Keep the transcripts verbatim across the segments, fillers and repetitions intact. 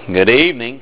Good evening.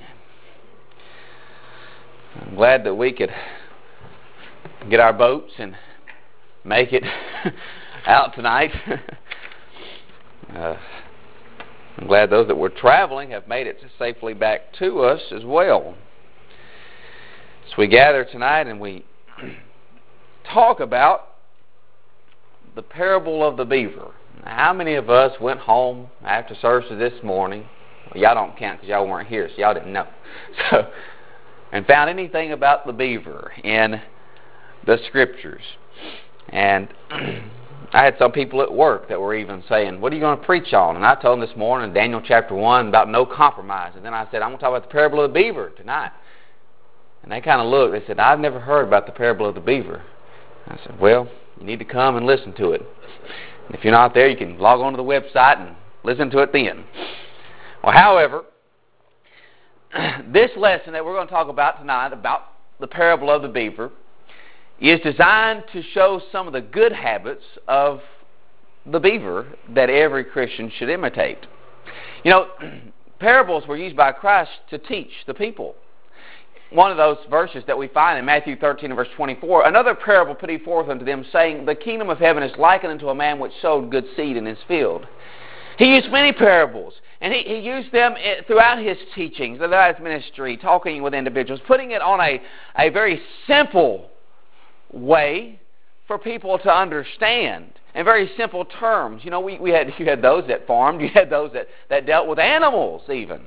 I'm glad that we could get our boats and make it out tonight. uh, I'm glad those that were traveling have made it safely back to us as well. So we gather tonight and we talk about the parable of the beaver. Now, how many of us went home after services this morning? Well, y'all don't count because y'all weren't here, so y'all didn't know. So, and found anything about the beaver in the Scriptures. And I had some people at work that were even saying, what are you going to preach on? And I told them this morning, Daniel chapter one, about no compromise. And then I said, I'm going to talk about the parable of the beaver tonight. And they kind of looked. They said, I've never heard about the parable of the beaver. I said, well, you need to come and listen to it. And if you're not there, you can log on to the website and listen to it then. Well, however, this lesson that we're going to talk about tonight, about the parable of the beaver, is designed to show some of the good habits of the beaver that every Christian should imitate. You know, parables were used by Christ to teach the people. One of those verses that we find in Matthew thirteen and verse twenty-four, another parable put he forth unto them, saying, the kingdom of heaven is likened unto a man which sowed good seed in his field. He used many parables, and he, he used them throughout his teachings, throughout his ministry, talking with individuals, putting it on a, a very simple way for people to understand, in very simple terms. You know, we, we had you had those that farmed, you had those that, that dealt with animals even.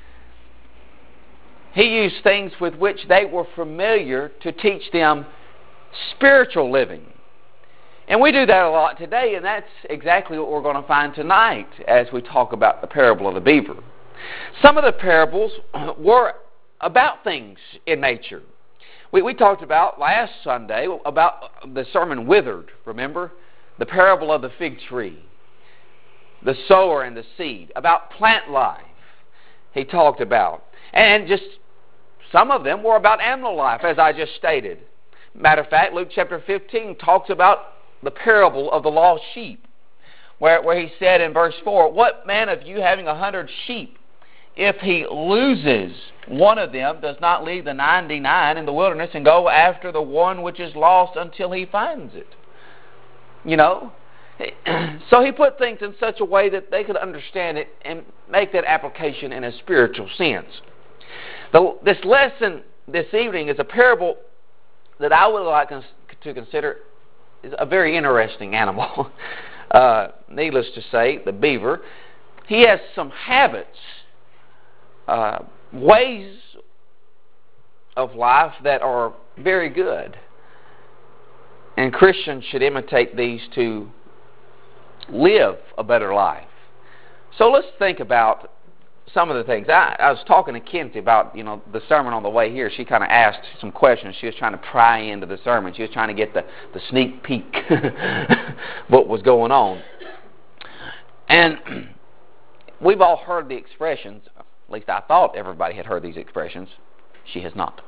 He used things with which they were familiar to teach them spiritual living. And we do that a lot today, and that's exactly what we're going to find tonight as we talk about the parable of the beaver. Some of the parables were about things in nature. We, we talked about last Sunday about the sermon Withered, remember? The parable of the fig tree, the sower and the seed, about plant life he talked about. And just some of them were about animal life, as I just stated. Matter of fact, Luke chapter fifteen talks about the parable of the lost sheep, where, where he said in verse four, what man of you having a hundred sheep, if he loses one of them, does not leave the ninety-nine in the wilderness and go after the one which is lost until he finds it? You know? So he put things in such a way that they could understand it and make that application in a spiritual sense. The, this lesson this evening is a parable that I would like us to consider is a very interesting animal. Uh, needless to say, the beaver. He has some habits, uh, ways of life that are very good. And Christians should imitate these to live a better life. So let's think about some of the things. I, I was talking to Kenty about, you know, the sermon on the way here. She kind of asked some questions. She was trying to pry into the sermon. She was trying to get the, the sneak peek what was going on. And we've all heard the expressions. At least I thought everybody had heard these expressions. She has not.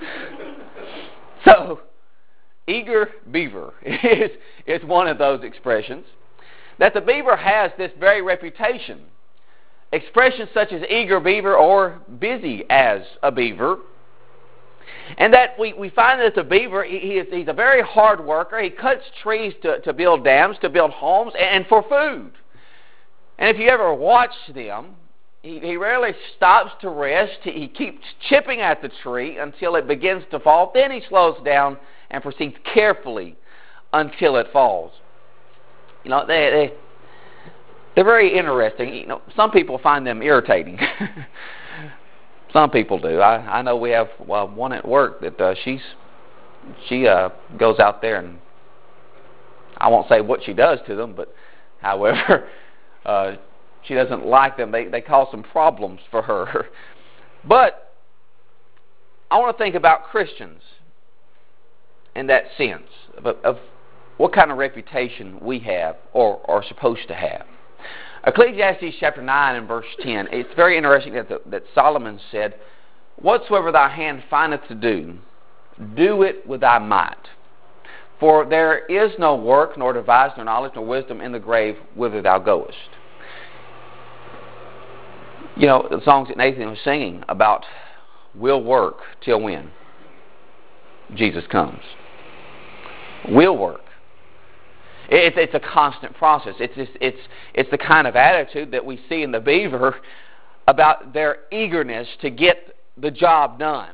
So, eager beaver is, is one of those expressions. That the beaver has this very reputation. Expressions such as eager beaver or busy as a beaver. And that we, we find that the beaver, he, he is, he's a very hard worker. He cuts trees to, to build dams, to build homes, and for food. And if you ever watch them, he, he rarely stops to rest. He, he keeps chipping at the tree until it begins to fall. Then he slows down and proceeds carefully until it falls. You know, they... they They're very interesting. You know, some people find them irritating. Some people do. I, I know we have well, one at work that uh, she's she uh, goes out there and I won't say what she does to them, but however, uh, she doesn't like them. They they cause some problems for her. But I want to think about Christians in that sense of, of what kind of reputation we have or are supposed to have. Ecclesiastes chapter nine and verse ten, it's very interesting that, the, that Solomon said, whatsoever thy hand findeth to do, do it with thy might. For there is no work, nor device, nor knowledge, nor wisdom in the grave whither thou goest. You know, the songs that Nathan was singing about we'll work till when Jesus comes. We'll work. It's, it's a constant process. It's, it's, it's, it's the kind of attitude that we see in the Beaver about their eagerness to get the job done.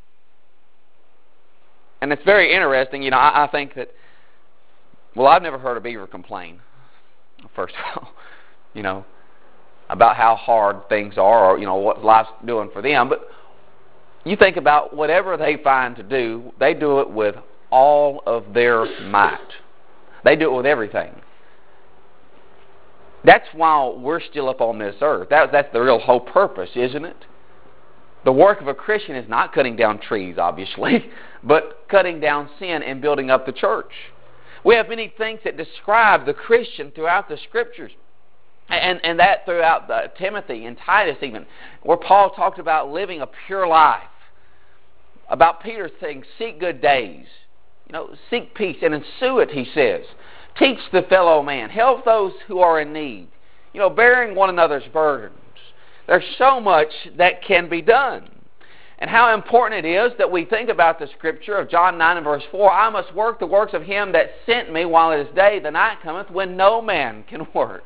And it's very interesting. You know, I, I think that, well, I've never heard a Beaver complain, first of all, you know, about how hard things are or, you know, what life's doing for them. But you think about whatever they find to do, they do it with all of their might. They do it with everything. That's why we're still up on this earth. That, that's the real whole purpose, isn't it? The work of a Christian is not cutting down trees, obviously, but cutting down sin and building up the church. We have many things that describe the Christian throughout the Scriptures. And, and that throughout the, Timothy and Titus even, where Paul talked about living a pure life. About Peter saying, seek good days. You know, seek peace and ensue it, he says. Teach the fellow man. Help those who are in need. You know, bearing one another's burdens. There's so much that can be done. And how important it is that we think about the Scripture of John nine and verse four. I must work the works of him that sent me while it is day. The night cometh when no man can work.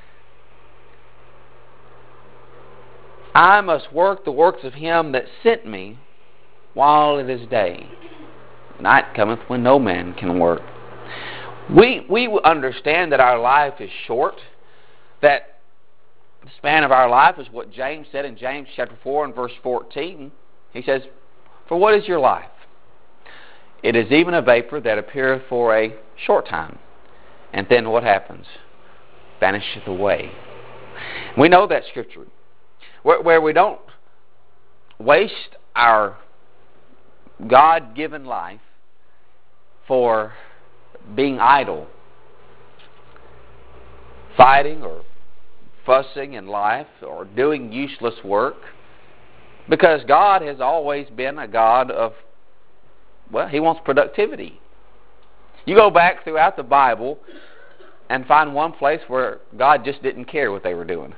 I must work the works of him that sent me while it is day. The night cometh when no man can work. We, we understand that our life is short, that the span of our life is what James said in James chapter four and verse fourteen. He says, for what is your life? It is even a vapor that appeareth for a short time, and then what happens? Vanisheth away. We know that Scripture, where, where we don't waste our God-given life for being idle, fighting or fussing in life or doing useless work, because God has always been a God of, well, He wants productivity. You go back throughout the Bible and find one place where God just didn't care what they were doing.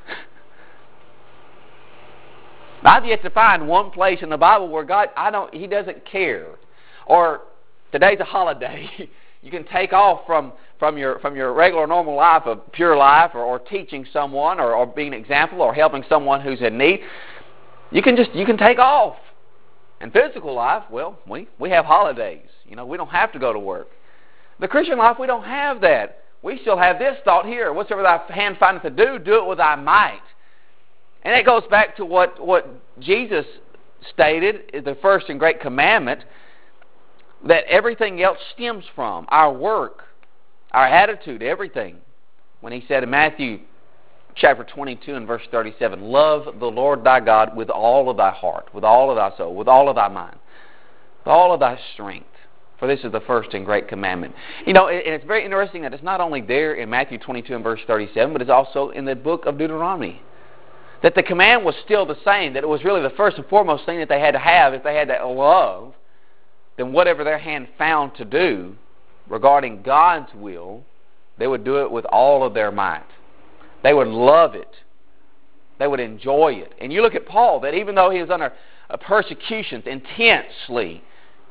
I've yet to find one place in the Bible where God, I don't, He doesn't care. Or today's a holiday. You can take off from, from your from your regular normal life of pure life or, or teaching someone or, or being an example or helping someone who's in need. You can just you can take off. In physical life, well, we, we have holidays. You know, we don't have to go to work. The Christian life, we don't have that. We still have this thought here. Whatsoever thy hand findeth to do, do it with thy might. And that goes back to what, what Jesus stated, the first and great commandment, that everything else stems from. Our work, our attitude, everything. When He said in Matthew chapter twenty-two and verse thirty-seven, love the Lord thy God with all of thy heart, with all of thy soul, with all of thy mind, with all of thy strength. For this is the first and great commandment. You know, and it's very interesting that it's not only there in Matthew twenty-two and verse thirty-seven, but it's also in the book of Deuteronomy. That the command was still the same, that it was really the first and foremost thing that they had to have if they had that love, then whatever their hand found to do regarding God's will, they would do it with all of their might. They would love it. They would enjoy it. And you look at Paul, that even though he was under persecutions intensely,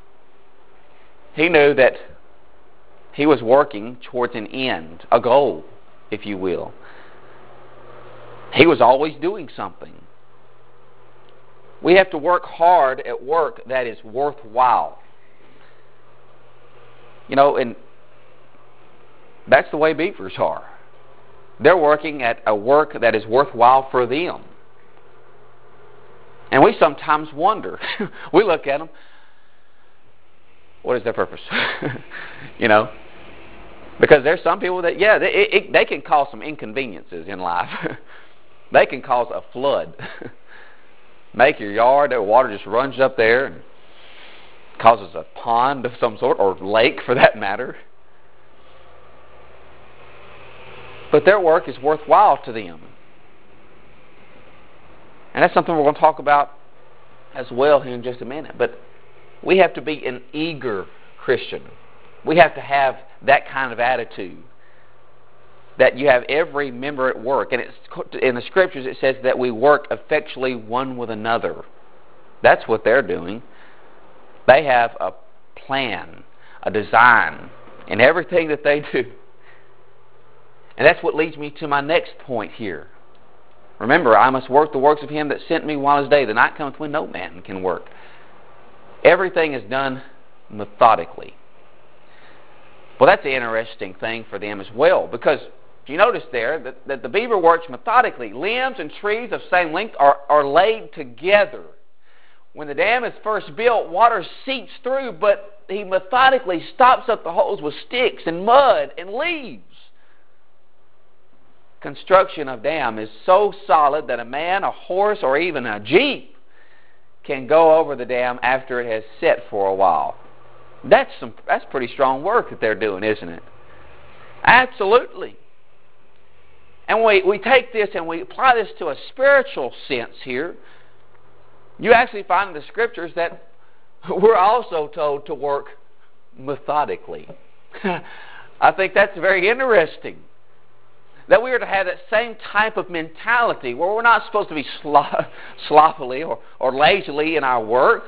he knew that he was working towards an end, a goal, if you will. He was always doing something. We have to work hard at work that is worthwhile. You know, and that's the way beavers are. They're working at a work that is worthwhile for them. And we sometimes wonder. We look at them, what is their purpose? You know? Because there's some people that, yeah, they, it, they can cause some inconveniences in life. They can cause a flood. Make your yard, the water just runs up there and causes a pond of some sort, or lake for that matter. But their work is worthwhile to them. And that's something we're going to talk about as well here in just a minute. But we have to be an eager Christian. We have to have that kind of attitude. that you have every member at work. And it's, in the Scriptures it says that we work effectually one with another. That's what they're doing. They have a plan, a design, in everything that they do. And that's what leads me to my next point here. Remember, I must work the works of Him that sent me while His day. The night cometh when no man can work. Everything is done methodically. Well, that's an interesting thing for them as well, because you notice there that, that the beaver works methodically. Limbs and trees of same length are, are laid together. When the dam is first built, water seeps through, but he methodically stops up the holes with sticks and mud and leaves. Construction of dam is so solid that a man, a horse, or even a jeep can go over the dam after it has set for a while. That's some that's pretty strong work that they're doing, isn't it? Absolutely. And we, we take this and we apply this to a spiritual sense here. You actually find in the Scriptures that we're also told to work methodically. I think that's very interesting. That we are to have that same type of mentality where we're not supposed to be slop, sloppily or, or lazily in our work.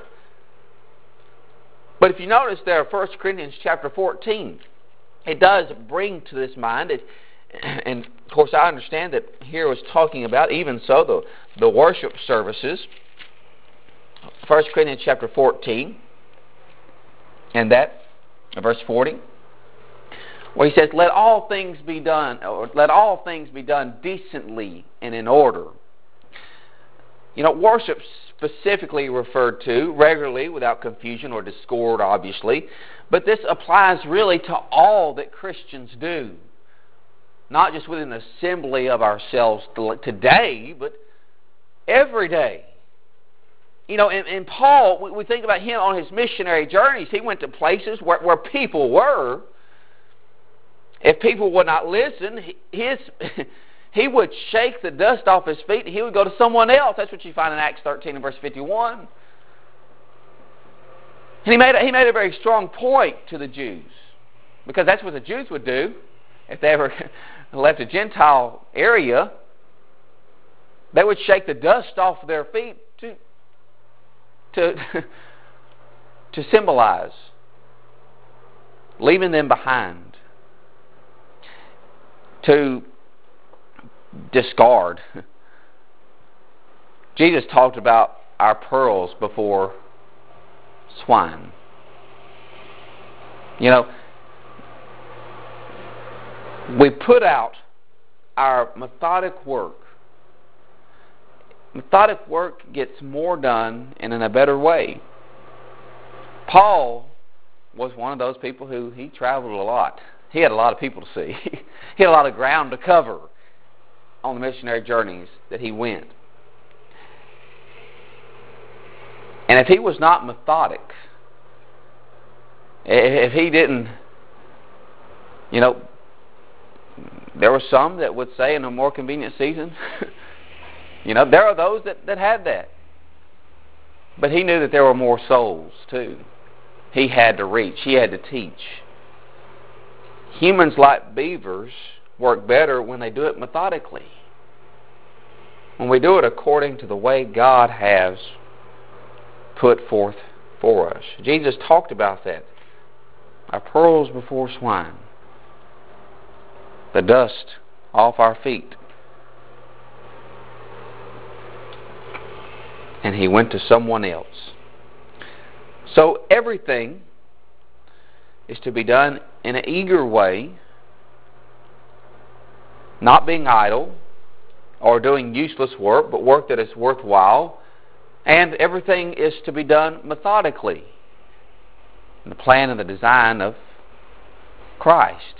But if you notice there, First Corinthians chapter fourteen, it does bring to this mind, it, and of course I understand that here was talking about, even so, the, the worship services. First Corinthians chapter fourteen, and that, verse forty, where he says, let all things be done, or let all things be done decently and in order. You know, worship specifically referred to regularly without confusion or discord, obviously, but this applies really to all that Christians do. Not just within the assembly of ourselves today, but every day. You know, and, and Paul, we, we think about him on his missionary journeys. He went to places where, where people were. If people would not listen, his he would shake the dust off his feet and he would go to someone else. That's what you find in Acts thirteen and verse fifty-one. And he made a, he made a very strong point to the Jews, because that's what the Jews would do if they ever left a Gentile area. They would shake the dust off their feet to to to symbolize leaving them behind, to discard. Jesus talked about our pearls before swine. You know, we put out our methodic work. Methodic work gets more done and in a better way. Paul was one of those people who he traveled a lot. He had a lot of people to see. He had a lot of ground to cover on the missionary journeys that he went. And if he was not methodic, if he didn't, you know, there were some that would say in a more convenient season, you know, there are those that, that had that. But he knew that there were more souls too. He had to reach. He had to teach. Humans, like beavers, work better when they do it methodically. When we do it according to the way God has put forth for us. Jesus talked about that. Our pearls before swine. The dust off our feet. And he went to someone else. So everything is to be done in an eager way, not being idle or doing useless work, but work that is worthwhile. And everything is to be done methodically, in the plan and the design of Christ.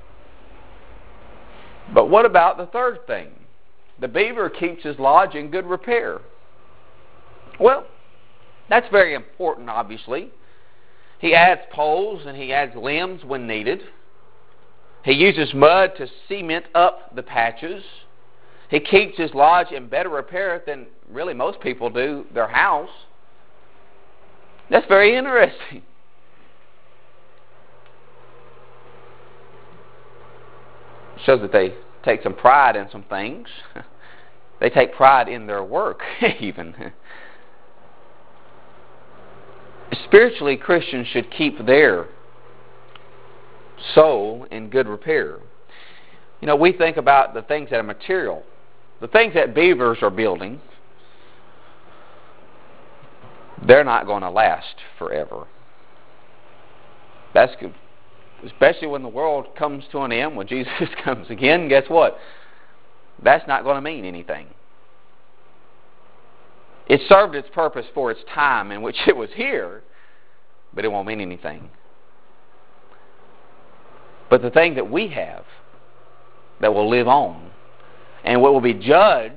But what about the third thing? The beaver keeps his lodge in good repair. Well, that's very important, obviously. He adds poles and he adds limbs when needed. He uses mud to cement up the patches. He keeps his lodge in better repair than really most people do their house. That's very interesting. shows that they take some pride in some things. They take pride in their work, even. Spiritually, Christians should keep their soul in good repair. You know, we think about the things that are material. The things that beavers are building, they're not going to last forever. That's good. Especially when the world comes to an end, when Jesus comes again, guess what? That's not going to mean anything. It served its purpose for its time in which it was here, but it won't mean anything. But the thing that we have, that will live on, and what will be judged,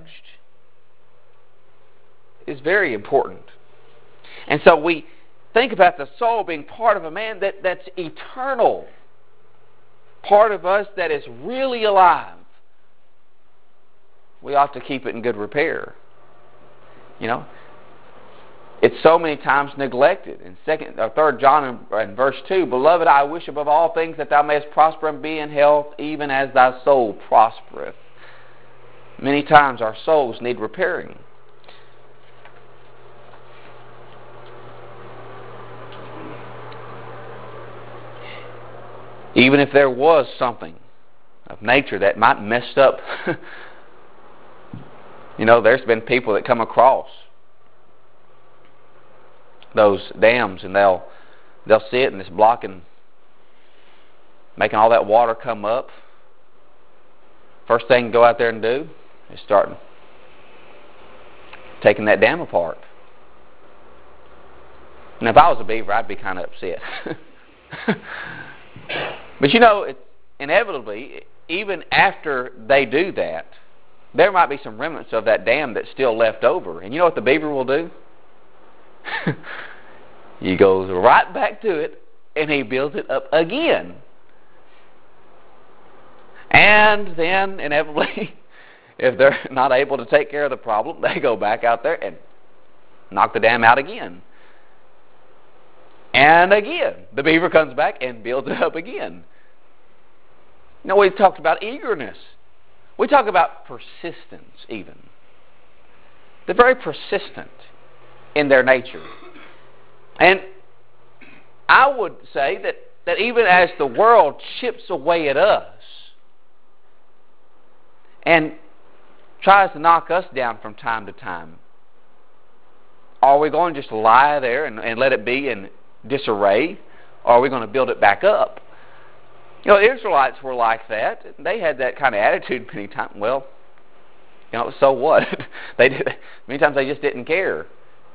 is very important. And so we think about the soul being part of a man that, that's eternal, part of us that is really alive. We ought to keep it in good repair. You know, it's so many times neglected. In second or third John in verse two, Beloved, I wish above all things that thou mayest prosper and be in health, even as thy soul prospereth. Many times our souls need repairing. Even if there was something of nature that might mess up, you know, there's been people that come across those dams and they'll they'll see it and it's blocking, making all that water come up. First thing to go out there and do is start taking that dam apart. And if I was a beaver, I'd be kind of upset. But you know, it, inevitably, even after they do that, there might be some remnants of that dam that's still left over. And you know what the beaver will do? He goes right back to it and he builds it up again. And then, inevitably, if they're not able to take care of the problem, they go back out there and knock the dam out again. And again, the beaver comes back and builds it up again. You know, we've talked about eagerness. We talk about persistence even. They're very persistent in their nature. And I would say that, that even as the world chips away at us and tries to knock us down from time to time, are we going to just lie there and, and let it be in disarray, or are we going to build it back up? You know, the Israelites were like that. They had that kind of attitude many times. Well, you know, so what? They did, many times they just didn't care.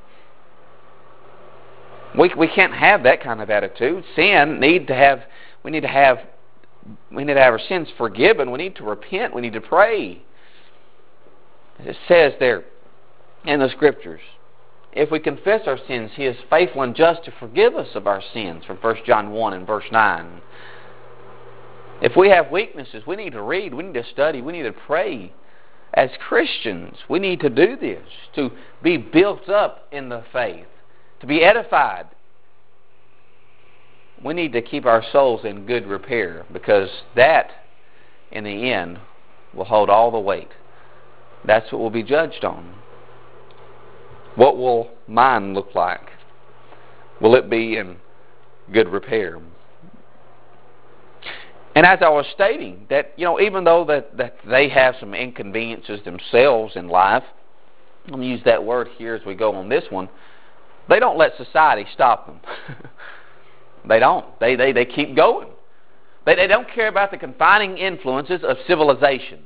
We we can't have that kind of attitude. Sin need to have. We need to have. We need to have our sins forgiven. We need to repent. We need to pray. It says there in the Scriptures, if we confess our sins, He is faithful and just to forgive us of our sins, from First John one and verse nine. If we have weaknesses, we need to read, we need to study, we need to pray. As Christians, we need to do this, to be built up in the faith, to be edified. We need to keep our souls in good repair, because that, in the end, will hold all the weight. That's what we'll be judged on. What will mine look like? Will it be in good repair? And as I was stating, that, you know, even though that, that they have some inconveniences themselves in life, I'm going to use that word here as we go on this one, they don't let society stop them. They don't. They, they, they keep going. They, they don't care about the confining influences of civilization.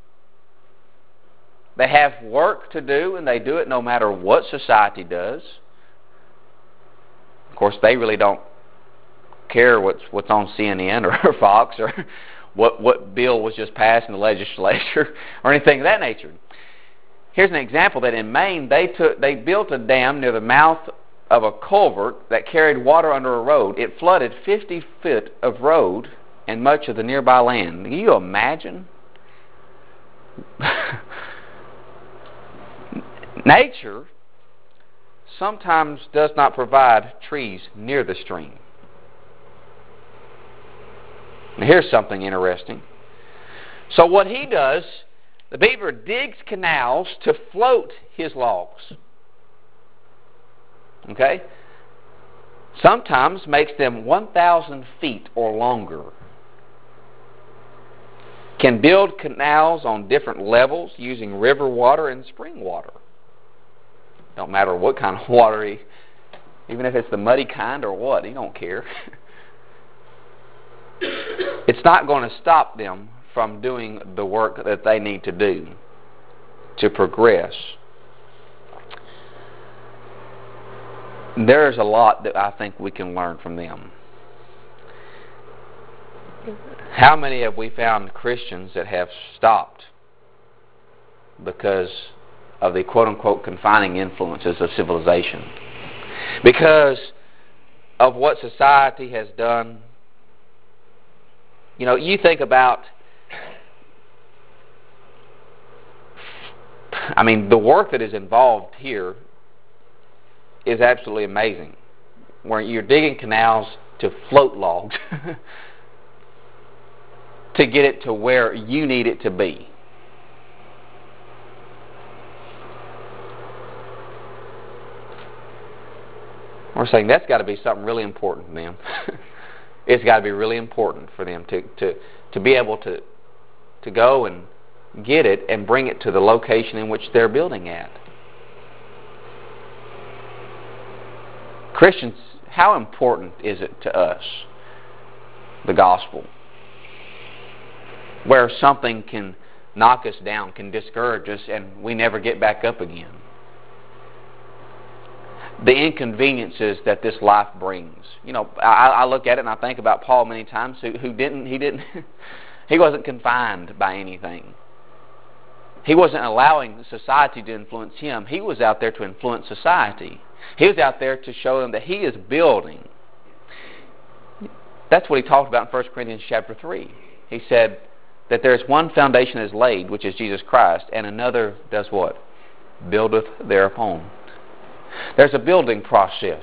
They have work to do, and they do it no matter what society does. Of course, they really don't care what's what's on C N N or Fox or what what bill was just passed in the legislature or anything of that nature. Here's an example that in Maine they took they built a dam near the mouth of a culvert that carried water under a road. It flooded fifty feet of road and much of the nearby land. Can you imagine? Nature sometimes does not provide trees near the stream. Now here's something interesting. So what he does, the beaver digs canals to float his logs. Okay? Sometimes makes them one thousand feet or longer. Can build canals on different levels using river water and spring water. Don't matter what kind of water, he, even if it's the muddy kind or what, he don't care. It's not going to stop them from doing the work that they need to do to progress. There's a lot that I think we can learn from them. How many have we found Christians that have stopped because of the quote-unquote confining influences of civilization? Because of what society has done. You know, you think about, I mean, the work that is involved here is absolutely amazing. Where you're digging canals to float logs to get it to where you need it to be. We're saying that's got to be something really important to them. It's got to be really important for them to, to, to be able to, to go and get it and bring it to the location in which they're building at. Christians, how important is it to us, the gospel? Where something can knock us down, can discourage us, and we never get back up again. The inconveniences that this life brings. You know, I, I look at it and I think about Paul many times, who, who didn't, he didn't, he wasn't confined by anything. He wasn't allowing society to influence him. He was out there to influence society. He was out there to show them that he is building. That's what he talked about in First Corinthians chapter three. He said that there is one foundation is laid, which is Jesus Christ, and another does what? Buildeth thereupon. There's a building process.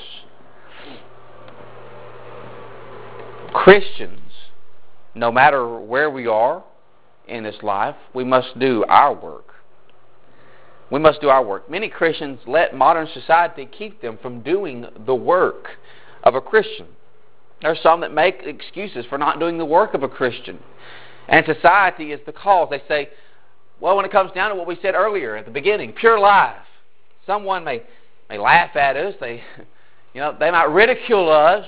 Christians, no matter where we are in this life, we must do our work. We must do our work. Many Christians let modern society keep them from doing the work of a Christian. There are some that make excuses for not doing the work of a Christian. And society is the cause. They say, well, when it comes down to what we said earlier at the beginning, pure life. Someone may, may laugh at us. They, you know, they might ridicule us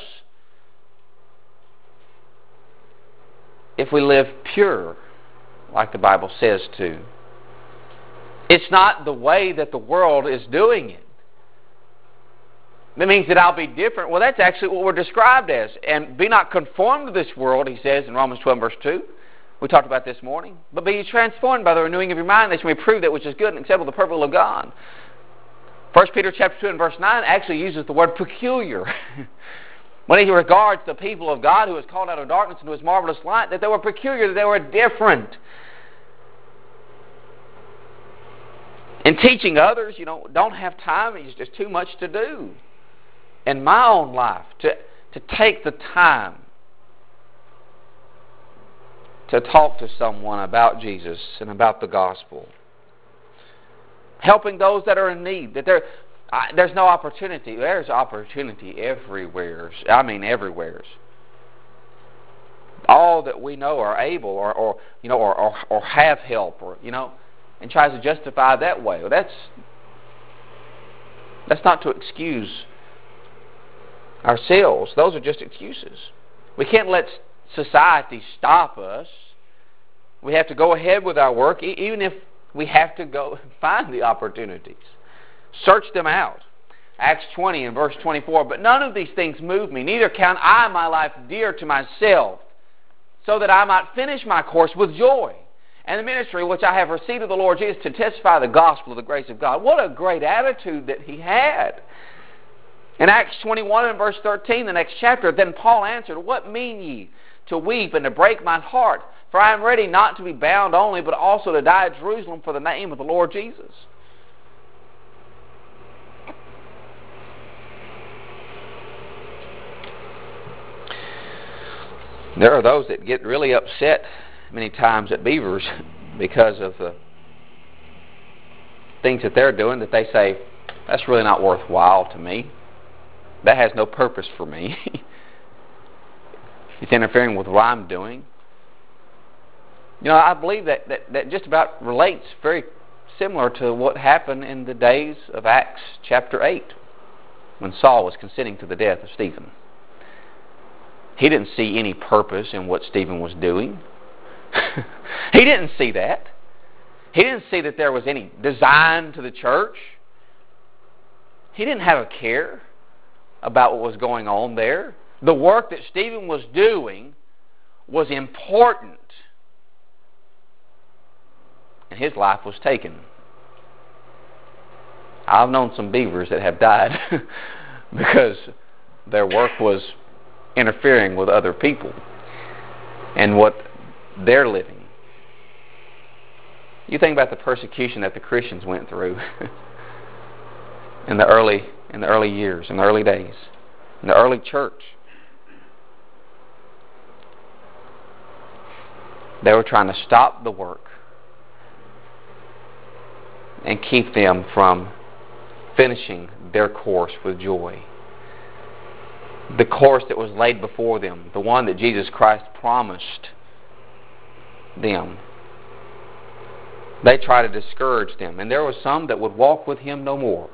if we live pure, like the Bible says to. It's not the way that the world is doing it. That means that I'll be different. Well, that's actually what we're described as. And be not conformed to this world, he says in Romans twelve, verse two. We talked about this morning. But be ye transformed by the renewing of your mind, that you may prove that which is good and acceptable, the perfect will of God. First Peter chapter two and verse nine actually uses the word peculiar. When he regards the people of God who was called out of darkness into his marvelous light, that they were peculiar, that they were different. And teaching others, you know, don't have time. It's just too much to do. In my own life, to, to take the time to talk to someone about Jesus and about the gospel. Helping those that are in need. That there, uh, there's no opportunity. There's opportunity everywhere. I mean, everywhere. All that we know are able, or, or you know, or, or, or have help, or you know, and tries to justify that way. Well, that's that's not to excuse ourselves. Those are just excuses. We can't let society stop us. We have to go ahead with our work, e- even if we have to go find the opportunities. Search them out. Acts twenty and verse twenty-four, but none of these things move me, neither count I my life dear to myself, so that I might finish my course with joy, and the ministry which I have received of the Lord Jesus to testify the gospel of the grace of God. What a great attitude that he had. In Acts twenty-one and verse thirteen, the next chapter, then Paul answered, what mean ye to weep and to break my heart? For I am ready not to be bound only, but also to die at Jerusalem for the name of the Lord Jesus. There are those that get really upset many times at Beavers because of the things that they're doing that they say, that's really not worthwhile to me. That has no purpose for me. It's interfering with what I'm doing. You know, I believe that, that, that just about relates very similar to what happened in the days of Acts chapter eight, when Saul was consenting to the death of Stephen. He didn't see any purpose in what Stephen was doing. He didn't see that. He didn't see that there was any design to the church. He didn't have a care about what was going on there. The work that Stephen was doing was important. And his life was taken. I've known some Beavers that have died because their work was interfering with other people and what they're living. You think about the persecution that the Christians went through in the early in the early years, in the early days, in the early church. They were trying to stop the work and keep them from finishing their course with joy. The course that was laid before them, the one that Jesus Christ promised them. They tried to discourage them. And there were some that would walk with Him no more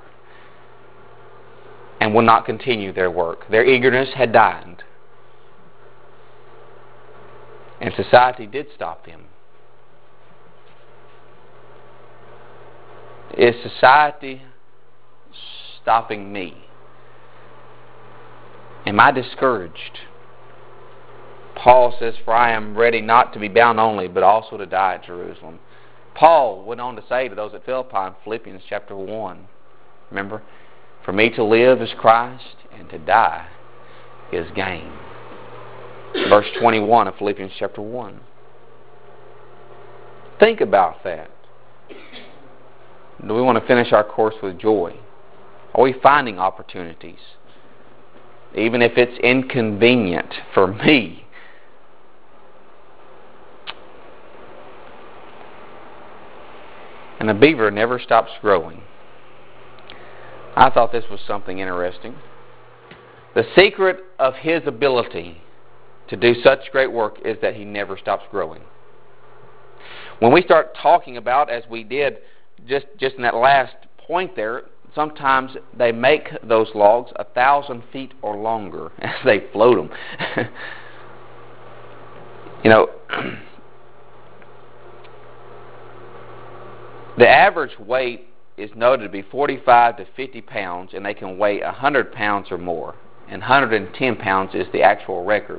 and would not continue their work. Their eagerness had died. And society did stop them. Is society stopping me? Am I discouraged? Paul says, for I am ready not to be bound only, but also to die at Jerusalem. Paul went on to say to those at Philippi in Philippians chapter one, remember, for me to live is Christ, and to die is gain. Verse twenty-one of Philippians chapter one. Think about that. Do we want to finish our course with joy? Are we finding opportunities? Even if it's inconvenient for me. And a beaver never stops growing. I thought this was something interesting. The secret of his ability to do such great work is that he never stops growing. When we start talking about, as we did just, just in that last point there, sometimes they make those logs a thousand feet or longer as they float them. You know, the average weight is noted to be forty-five to fifty pounds, and they can weigh one hundred pounds or more. And one hundred ten pounds is the actual record.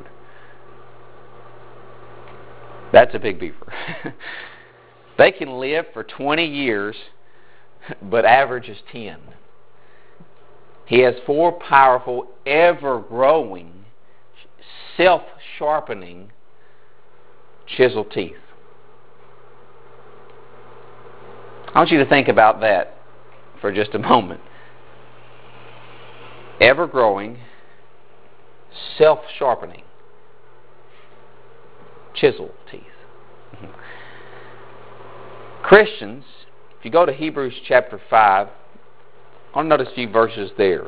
That's a big beaver. They can live for twenty years, but average is ten. He has four powerful, ever-growing, self-sharpening chisel teeth. I want you to think about that for just a moment. Ever-growing, self-sharpening chisel teeth. Christians, if you go to Hebrews chapter five, I want to notice a few verses there.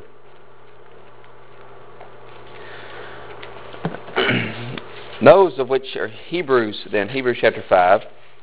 Those of which are Hebrews, then, Hebrews chapter five,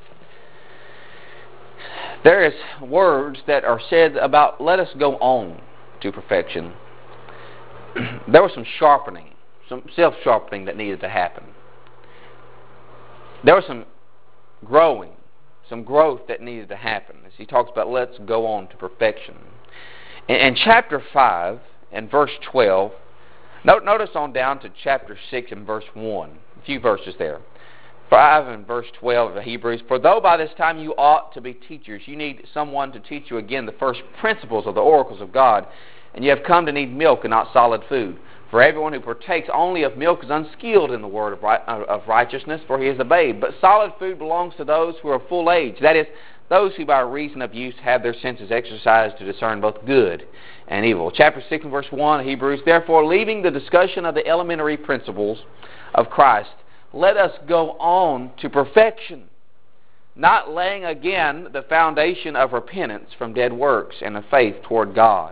there is words that are said about, let us go on to perfection. There was some sharpening, some self-sharpening that needed to happen. There was some growing, some growth that needed to happen. As he talks about, let's go on to perfection. In, in chapter five and verse twelve, note, notice on down to chapter six and verse one, a few verses there. five and verse twelve of Hebrews, for though by this time you ought to be teachers, you need someone to teach you again the first principles of the oracles of God, and you have come to need milk and not solid food. For everyone who partakes only of milk is unskilled in the word of, right, of righteousness, for he is a babe. But solid food belongs to those who are full age, that is, those who by reason of use have their senses exercised to discern both good and evil. Chapter six and verse one of Hebrews, therefore leaving the discussion of the elementary principles of Christ, let us go on to perfection, not laying again the foundation of repentance from dead works and of faith toward God.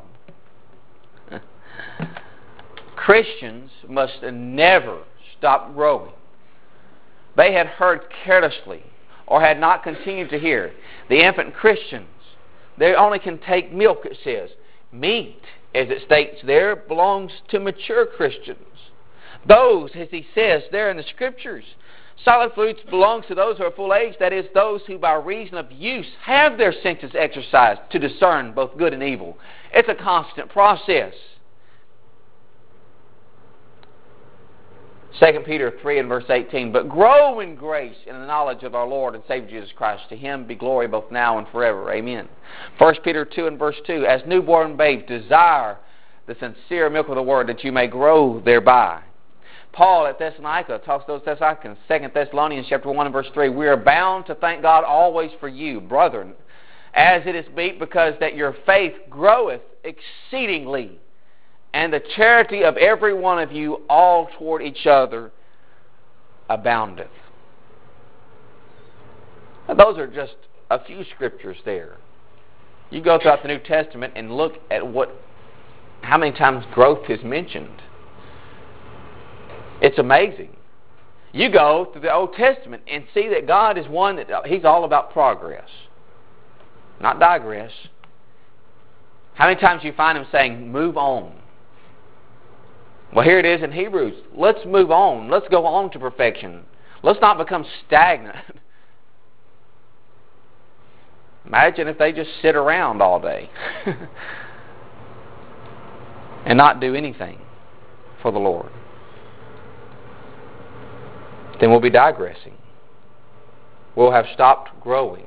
Christians must never stop growing. They had heard carelessly or had not continued to hear. The infant Christians, they only can take milk, it says. Meat, as it states there, belongs to mature Christians. Those, as he says there in the Scriptures, solid foods belongs to those who are full age, that is, those who by reason of use have their senses exercised to discern both good and evil. It's a constant process. Second Peter three and verse eighteen, but grow in grace and in the knowledge of our Lord and Savior Jesus Christ. To Him be glory both now and forever. Amen. First Peter two and verse two, as newborn babes desire the sincere milk of the Word, that you may grow thereby. Paul at Thessalonica talks to those Thessalonians, Second Thessalonians chapter one and verse three, we are bound to thank God always for you, brethren, as it is meet, because that your faith groweth exceedingly, and the charity of every one of you all toward each other aboundeth. Now, those are just a few scriptures there. You go throughout the New Testament and look at what, how many times growth is mentioned. It's amazing. You go through the Old Testament and see that God is one that He's all about progress, not digress. How many times do you find Him saying, move on? Well, here it is in Hebrews. Let's move on. Let's go on to perfection. Let's not become stagnant. Imagine if they just sit around all day and not do anything for the Lord. Then we'll be digressing. We'll have stopped growing.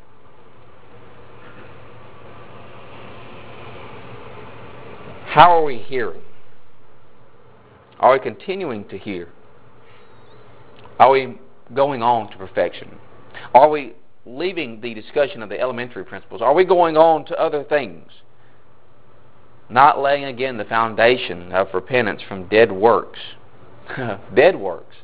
How are we hearing? Are we continuing to hear? Are we going on to perfection? Are we leaving the discussion of the elementary principles? Are we going on to other things? Not laying again the foundation of repentance from dead works. Dead works.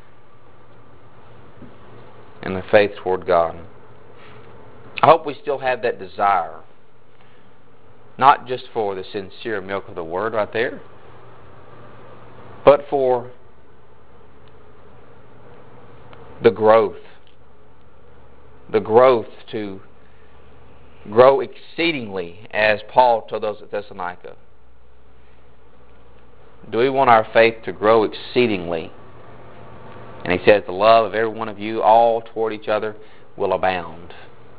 And the faith toward God. I hope we still have that desire. Not just for the sincere milk of the Word right there, but for the growth. The growth to grow exceedingly, as Paul told those at Thessalonica. Do we want our faith to grow exceedingly? And he says, the love of every one of you all toward each other will abound.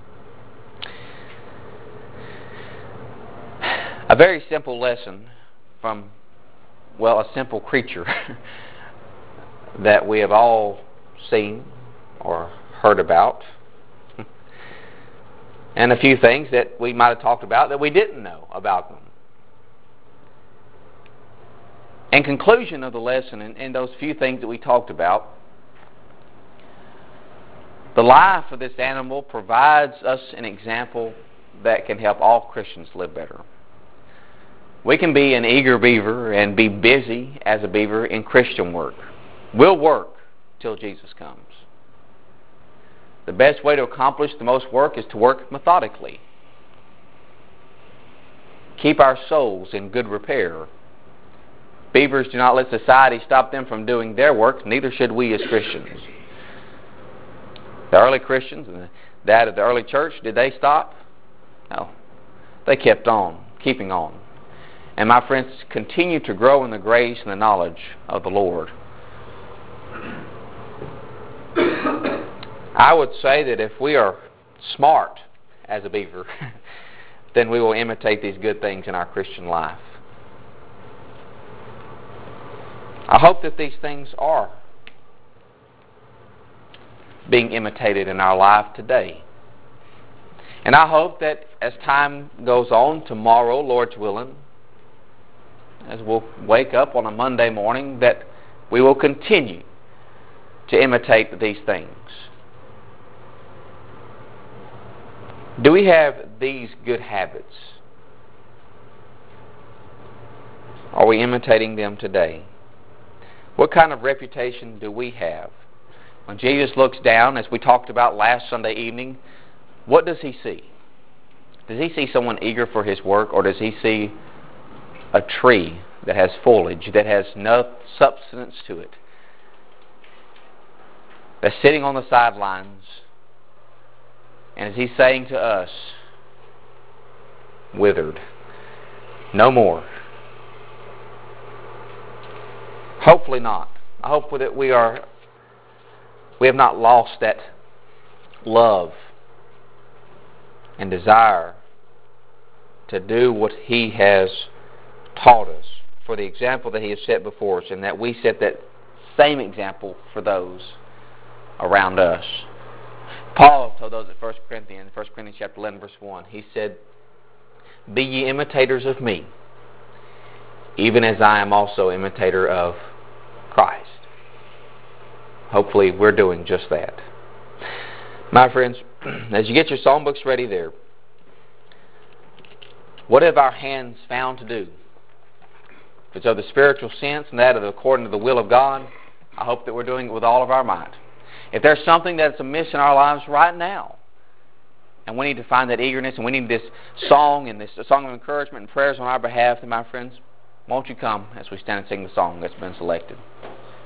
A very simple lesson from, well, a simple creature that we have all seen or heard about. And a few things that we might have talked about that we didn't know about them. In conclusion of the lesson, and, and those few things that we talked about, the life of this animal provides us an example that can help all Christians live better. We can be an eager beaver and be busy as a beaver in Christian work. We'll work till Jesus comes. The best way to accomplish the most work is to work methodically. Keep our souls in good repair. Beavers do not let society stop them from doing their work, neither should we as Christians. The early Christians and that of the early church, did they stop? No. They kept on, keeping on. And my friends, continue to grow in the grace and the knowledge of the Lord. I would say that if we are smart as a beaver, then we will imitate these good things in our Christian life. I hope that these things are being imitated in our life today. And I hope that as time goes on, tomorrow, Lord's willing, as we'll wake up on a Monday morning, that we will continue to imitate these things. Do we have these good habits? Are we imitating them today? What kind of reputation do we have When Jesus looks down, as we talked about last Sunday evening, what does he see? Does he see someone eager for his work, or does he see a tree that has foliage, that has no substance to it, that's sitting on the sidelines? And is he saying to us, withered, no more? Hopefully not. I hope that we are we have not lost that love and desire to do what he has taught us, for the example that he has set before us, and that we set that same example for those around us. Paul told those at First Corinthians, First Corinthians chapter eleven, verse one, he said, "Be ye imitators of me, even as I am also imitator of Christ." Hopefully we're doing just that. My friends, as you get your songbooks ready there, what have our hands found to do? If it's of the spiritual sense and that of according to the will of God, I hope that we're doing it with all of our might. If there's something that's amiss in our lives right now, and we need to find that eagerness, and we need this song and this song of encouragement and prayers on our behalf, then my friends, won't you come as we stand and sing the song that's been selected?